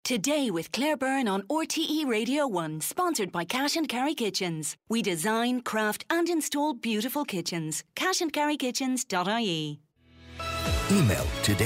Today with Claire Byrne on RTE Radio 1, sponsored by Cash and Carry Kitchens. We design, craft and install beautiful kitchens. cashandcarrykitchens.ie. Email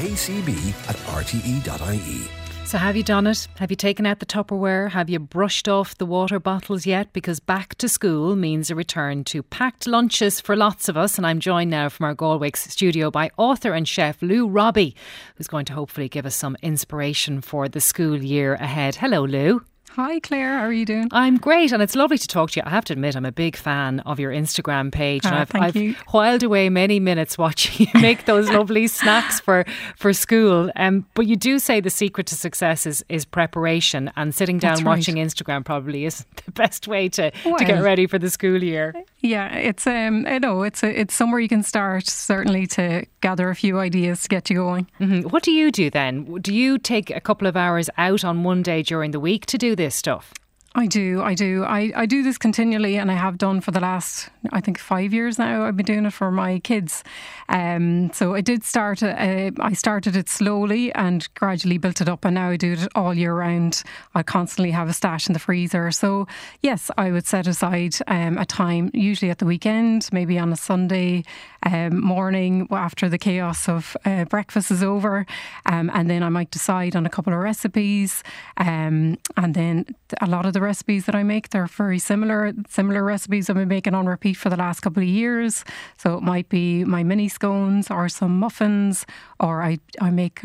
todaycb@rte.ie. So have you done it? Have you taken out the Tupperware? Have you brushed off the water bottles yet? Because back to school means a return to packed lunches for lots of us. And I'm joined now from our Galway studio by author and chef Lou Robbie, who's going to hopefully give us some inspiration for the school year ahead. Hello, Lou. Hi Claire, how are you doing? I'm great, and it's lovely to talk to you. I have to admit, I'm a big fan of your Instagram page, and I've whiled away many minutes watching you make those lovely snacks for school. But you do say the secret to success is preparation, and sitting down watching Instagram probably isn't the best way to get ready for the school year. Yeah, it's it's somewhere you can start, certainly, to gather a few ideas to get you going. Mm-hmm. What do you do then? Do you take a couple of hours out on one day during the week to do this stuff? I do. I do this continually, and I have done for the last, I think, 5 years now. I've been doing it for my kids. So I did start, I started it slowly and gradually built it up, and now I do it all year round. I constantly have a stash in the freezer. So yes, I would set aside a time, usually at the weekend, maybe on a Sunday morning after the chaos of breakfast is over. And then I might decide on a couple of recipes. And then a lot of the recipes that I make, they're very similar recipes I've been making on repeat for the last couple of years. So it might be my mini scones or some muffins, or I make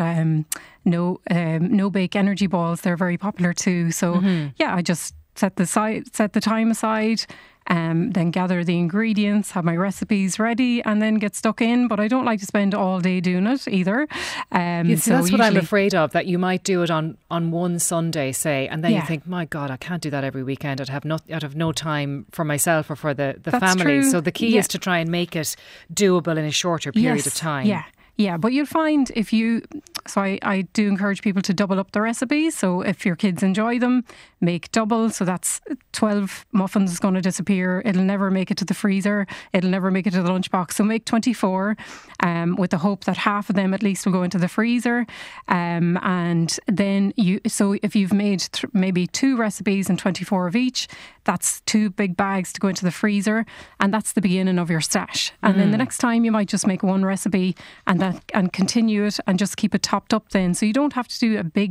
no bake energy balls. They're very popular too. So yeah, I just set the time aside, then gather the ingredients, have my recipes ready, and then get stuck in. But I don't like to spend all day doing it either. So that's what I'm afraid of, that you might do it on one Sunday, say, and then you think, my God, I can't do that every weekend. I'd have no time for myself or for the family. True. So the key is to try and make it doable in a shorter period of time. Yeah, but you'll find I do encourage people to double up the recipes. So if your kids enjoy them, make double. So that's 12 muffins is going to disappear. It'll never make it to the freezer. It'll never make it to the lunchbox. So make 24 with the hope that half of them at least will go into the freezer. And then if you've made maybe 2 recipes and 24 of each, that's 2 big bags to go into the freezer. And that's the beginning of your stash. And then the next time you might just make 1 recipe and continue it and just keep it topped up then. So you don't have to do a big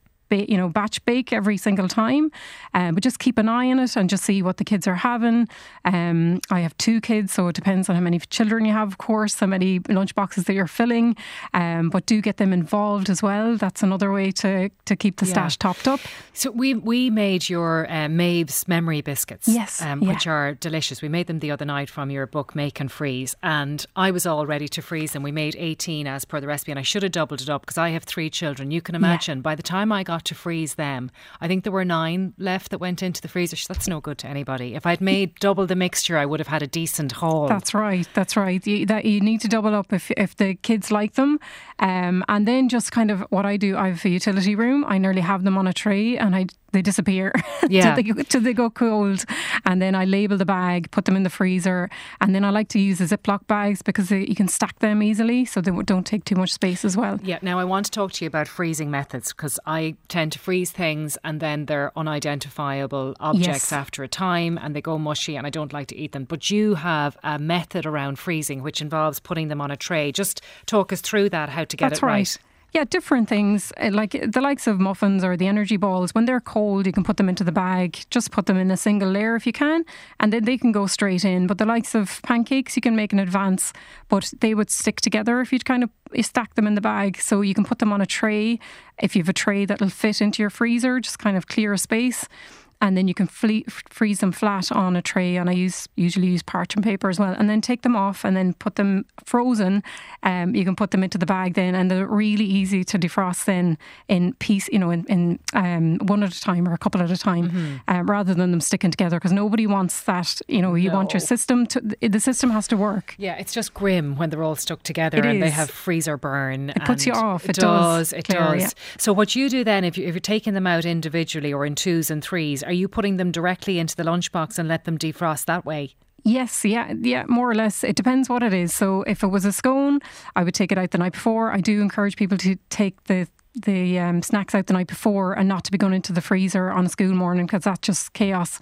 batch bake every single time, but just keep an eye on it and just see what the kids are having. I have 2 kids, so it depends on how many children you have, of course, how many lunch boxes that you're filling, but do get them involved as well. That's another way to keep the stash topped up. So we made your Maeve's memory biscuits, which are delicious. We made them the other night from your book Make and Freeze, and I was all ready to freeze them. We made 18 as per the recipe, and I should have doubled it up because I have 3 children. You can imagine by the time I got to freeze them, I think there were 9 left that went into the freezer. That's no good to anybody. If I'd made double the mixture, I would have had a decent haul. That's right. You need to double up if the kids like them. And then just kind of what I do, I have a utility room. I nearly have them on a tray, and they disappear till they go cold, and then I label the bag, put them in the freezer, and then I like to use the Ziploc bags because you can stack them easily, so they don't take too much space as well. Yeah, now I want to talk to you about freezing methods, because I tend to freeze things and then they're unidentifiable objects after a time and they go mushy and I don't like to eat them. But you have a method around freezing which involves putting them on a tray. Just talk us through that, how to get it right. Yeah, different things, like the likes of muffins or the energy balls. When they're cold, you can put them into the bag. Just put them in a single layer if you can, and then they can go straight in. But the likes of pancakes, you can make in advance, but they would stick together if you stack them in the bag. So you can put them on a tray. If you have a tray that'll fit into your freezer, just kind of clear a space. And then you can freeze them flat on a tray, and I usually use parchment paper as well, and then take them off and then put them frozen. You can put them into the bag then, and they're really easy to defrost then in one at a time or a couple at a time, rather than them sticking together, because nobody wants that. You want your system the system has to work. Yeah, it's just grim when they're all stuck together and they have freezer burn. It puts you off. It does. Yeah. So what you do then, if you're taking them out individually or in 2s and 3s, are you putting them directly into the lunchbox and let them defrost that way? Yes, yeah, more or less. It depends what it is. So if it was a scone, I would take it out the night before. I do encourage people to take the snacks out the night before and not to be going into the freezer on a school morning, because that's just chaos.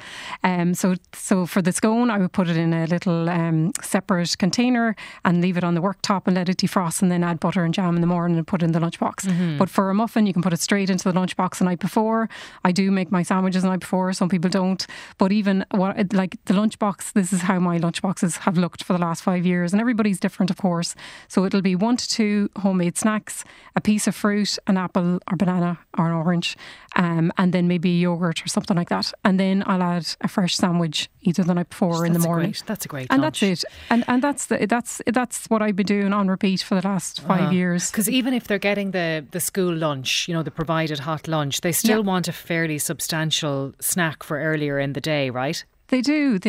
So for the scone, I would put it in a little separate container and leave it on the worktop and let it defrost, and then add butter and jam in the morning and put it in the lunchbox. But for a muffin, you can put it straight into the lunchbox the night before. I do make my sandwiches the night before. Some people don't. But even like the lunchbox, this is how my lunchboxes have looked for the last 5 years, and everybody's different, of course. So it'll be 1 to 2 homemade snacks, a piece of fruit, an apple or banana or an orange, and then maybe yogurt or something like that. And then I'll add a fresh sandwich either the night before or in the morning. That's a great and lunch. That's it. And that's what I've been doing on repeat for the last 5 years. Because even if they're getting the school lunch, the provided hot lunch, they still want a fairly substantial snack for earlier in the day, right? They do.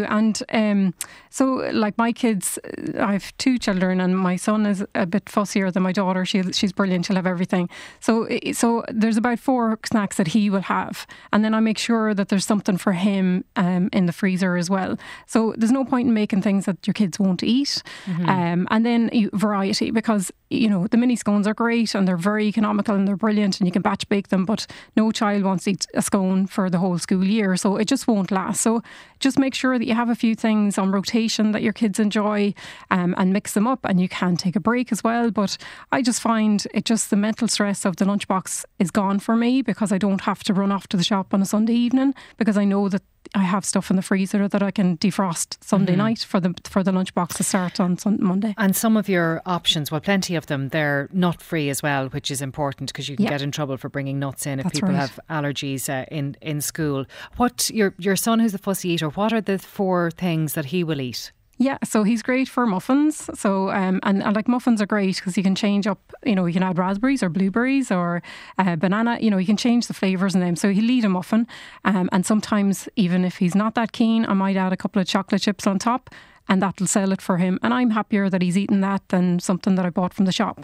And so like my kids, I have 2 children, and my son is a bit fussier than my daughter. She's brilliant. She'll have everything. So there's about 4 snacks that he will have. And then I make sure that there's something for him in the freezer as well. So there's no point in making things that your kids won't eat. And then variety, because, the mini scones are great and they're very economical and they're brilliant and you can batch bake them, but no child wants to eat a scone for the whole school year. So it just won't last. So just make sure that you have a few things on rotation that your kids enjoy, and mix them up, and you can take a break as well. But I just find the mental stress of the lunchbox is gone for me, because I don't have to run off to the shop on a Sunday evening, because I know that I have stuff in the freezer that I can defrost Sunday night for the lunchbox to start on Monday. And some of your options, well, plenty of them, they're nut free as well, which is important, because you can get in trouble for bringing nuts in if people have allergies in school. What your son, who's a fussy eater, what are the 4 things that he will eat? Yeah, so he's great for muffins. So and like muffins are great because you can change up. You can add raspberries or blueberries or banana. You can change the flavours in them. So he'll eat a muffin, and sometimes even if he's not that keen, I might add a couple of chocolate chips on top, and that'll sell it for him. And I'm happier that he's eaten that than something that I bought from the shop.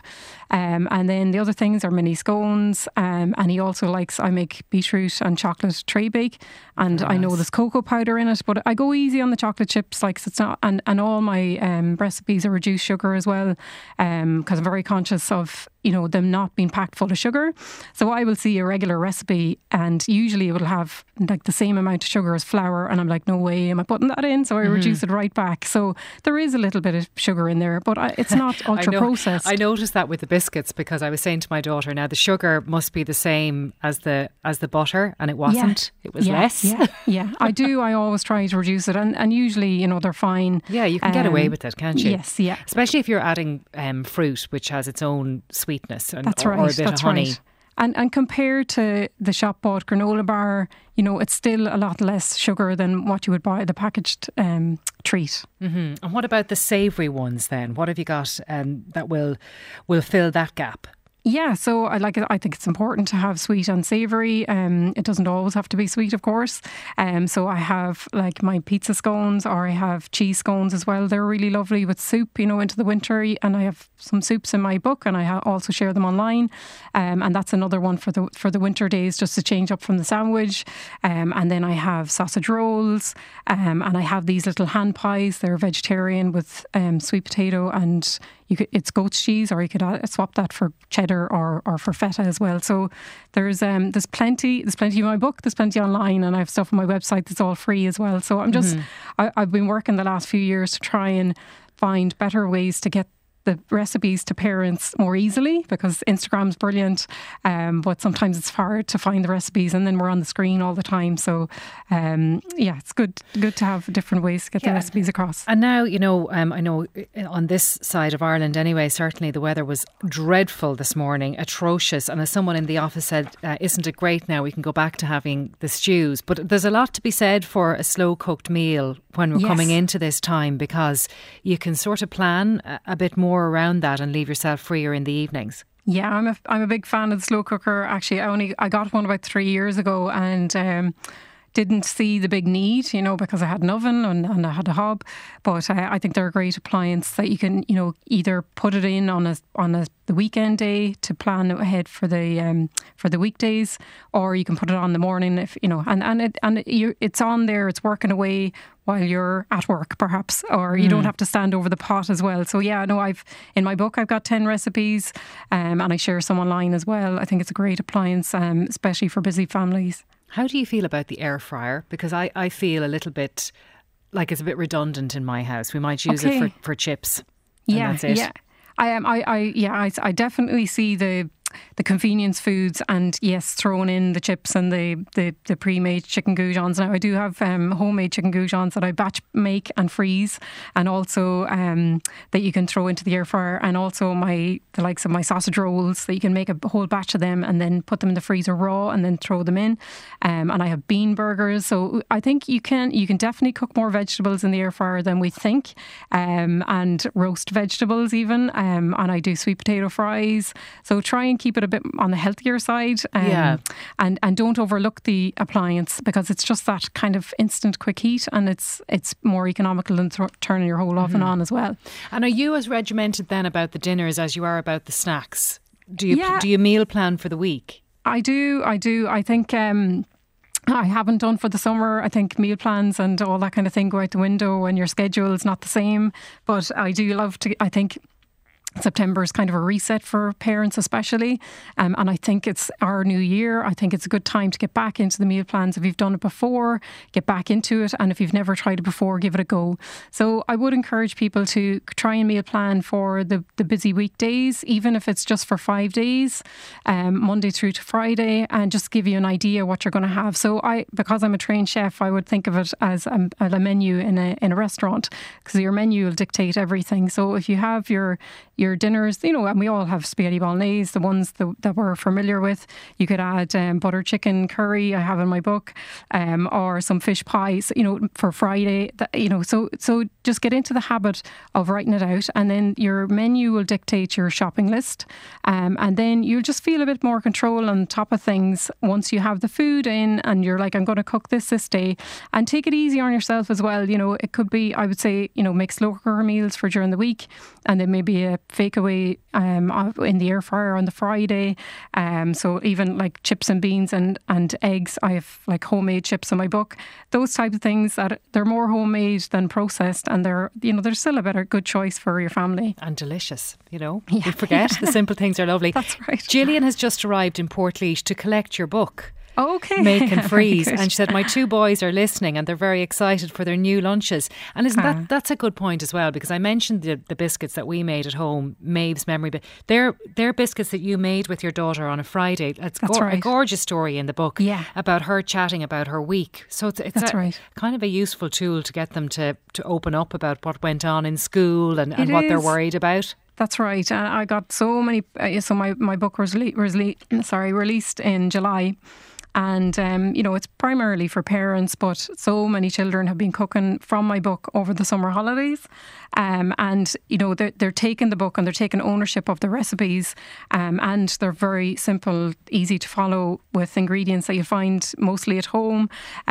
And then the other things are mini scones. And he also likes, I make beetroot and chocolate tray bake. And I know there's cocoa powder in it, but I go easy on the chocolate chips. Like, it's not, and all my recipes are reduced sugar as well, because I'm very conscious of them not being packed full of sugar. So I will see a regular recipe, and usually it will have like the same amount of sugar as flour, and I'm like, no way am I putting that in, so I reduce it right back. So there is a little bit of sugar in there, but it's not ultra processed. I noticed that with the biscuits, because I was saying to my daughter, now the sugar must be the same as the butter, and it wasn't. It was less. Yeah. I always try to reduce it, and usually they're fine. Yeah, you can get away with it, can't you? Yes, yeah. Especially if you're adding fruit, which has its own sweetness, or a bit of honey. Right. And compared to the shop bought granola bar, it's still a lot less sugar than what you would buy the packaged treat. And what about the savoury ones then? What have you got that will fill that gap? Yeah, so I think it's important to have sweet and savoury. It doesn't always have to be sweet, of course. So I have like my pizza scones, or I have cheese scones as well. They're really lovely with soup, into the winter. And I have some soups in my book, and I also share them online. And that's another one for the winter days, just to change up from the sandwich. And then I have sausage rolls, and I have these little hand pies. They're vegetarian with sweet potato, and it's goat's cheese, or you could swap that for cheddar or for feta as well. So there's plenty in my book, there's plenty online, and I have stuff on my website that's all free as well. So I'm just I've been working the last few years to try and find better ways to get the recipes to parents more easily, because Instagram's brilliant, but sometimes it's hard to find the recipes, and then we're on the screen all the time. So it's good to have different ways to get the recipes across. And now, I know on this side of Ireland anyway, certainly the weather was dreadful this morning, atrocious. And as someone in the office said, isn't it great now we can go back to having the stews? But there's a lot to be said for a slow cooked meal when we're coming into this time, because you can sort of plan a bit more around that and leave yourself freer in the evenings. Yeah, I'm a big fan of the slow cooker. Actually, I got one about 3 years ago, and didn't see the big need, because I had an oven and I had a hob. But I think they're a great appliance that you can, either put it in on the weekend day to plan ahead for the weekdays, or you can put it on the morning if it's on there, it's working away while you're at work perhaps, or you don't have to stand over the pot as well. So in my book I've got 10 recipes, and I share some online as well. I think it's a great appliance, especially for busy families. How do you feel about the air fryer? Because I feel a little bit like it's a bit redundant in my house. We might use it for chips. That's it. Yeah. I definitely see the convenience foods, and yes, throwing in the chips and the pre-made chicken goujons. Now I do have homemade chicken goujons that I batch make and freeze, and also that you can throw into the air fryer, and also the likes of my sausage rolls that you can make a whole batch of them and then put them in the freezer raw and then throw them in. And I have bean burgers, so I think you can definitely cook more vegetables in the air fryer than we think, and roast vegetables even, and I do sweet potato fries. So try and keep it a bit on the healthier side, and don't overlook the appliance, because it's just that kind of instant quick heat, and it's more economical than turning your whole oven on as well. And are you as regimented then about the dinners as you are about the snacks? Do you meal plan for the week? I do. I think I haven't done for the summer. I think meal plans and all that kind of thing go out the window when your schedule is not the same. But I do love to, I think September is kind of a reset for parents especially, and I think it's our new year. I think it's a good time to get back into the meal plans. If you've done it before, get back into it, and if you've never tried it before, give it a go. So I would encourage people to try and meal plan for the busy weekdays, even if it's just for 5 days, Monday through to Friday, and just give you an idea what you're going to have. So because I'm a trained chef, I would think of it as a menu in a restaurant, because your menu will dictate everything. So if you have your dinners, and we all have spaghetti bolognese, the ones that we're familiar with. You could add butter chicken curry, I have in my book, or some fish pies, for Friday. So just get into the habit of writing it out, and then your menu will dictate your shopping list, and then you'll just feel a bit more control on top of things once you have the food in, and you're like, I'm going to cook this day, and take it easy on yourself as well. It could be, I would say, make slow cooker meals for during the week, and then maybe a fake away in the air fryer on the Friday. So even like chips and beans and eggs, I have like homemade chips in my book. Those types of things that they're more homemade than processed, and they're still a good choice for your family. And delicious, we forget the simple things are lovely. That's right. Gillian has just arrived in Portlaoise to collect your book. Okay. Make and Freeze. And she said, my 2 boys are listening and they're very excited for their new lunches. And isn't that's a good point as well, because I mentioned the biscuits that we made at home, Maeve's memory. But they're biscuits that you made with your daughter on a Friday. That's right. A gorgeous story in the book about her chatting about her week. So it's kind of a useful tool to get them to open up about what went on in school and what they're worried about. That's right. I got so many. So my book was released in July. And, it's primarily for parents, but so many children have been cooking from my book over the summer holidays. And, they're taking the book and they're taking ownership of the recipes. And they're very simple, easy to follow, with ingredients that you find mostly at home.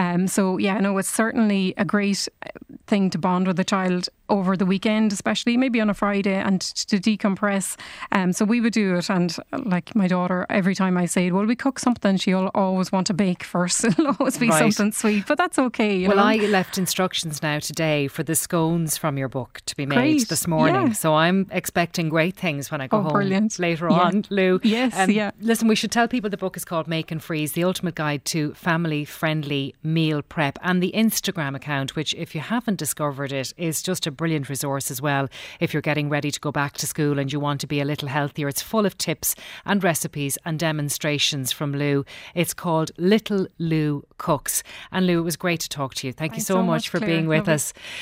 It's certainly a great thing to bond with a child over the weekend, especially maybe on a Friday, and to decompress. So we would do it, and like my daughter, every time I say, well, we cook something, she'll always want to bake first. It'll always be something sweet, but that's okay. I left instructions now today for the scones from your book to be made this morning. So I'm expecting great things when I go home later on, Lou. Yes, Listen, we should tell people the book is called Make and Freeze, the ultimate guide to family-friendly meal prep, and the Instagram account, which, if you haven't discovered it, is just a brilliant resource as well if you're getting ready to go back to school and you want to be a little healthier. It's full of tips and recipes and demonstrations from Lou. It's called Little Lou Cooks. And Lou, it was great to talk to you. Thanks you so much for being with us.